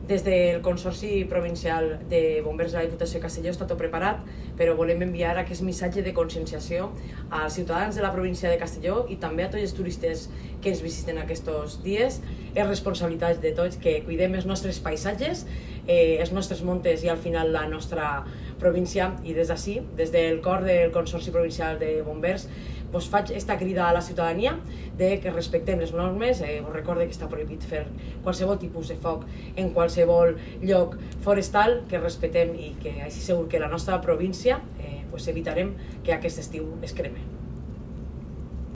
Des del Consorci Provincial de Bombers de la Diputació de Castelló està tot preparat, però volem enviar aquest missatge de conscienciació als ciutadans de la província de Castelló i també a tots els turistes que ens visiten aquests dies. És responsabilitat de tots que cuidem els nostres paisatges, els nostres montes i al final la nostra província, i des d'ací, des del cor del Consorci Provincial de Bombers, faig aquesta crida a la ciutadania de que respectem les normes. Us recorde que està prohibit fer qualsevol tipus de foc en qualsevol lloc forestal, que respectem i que així segur que la nostra província evitarem que aquest estiu es creme.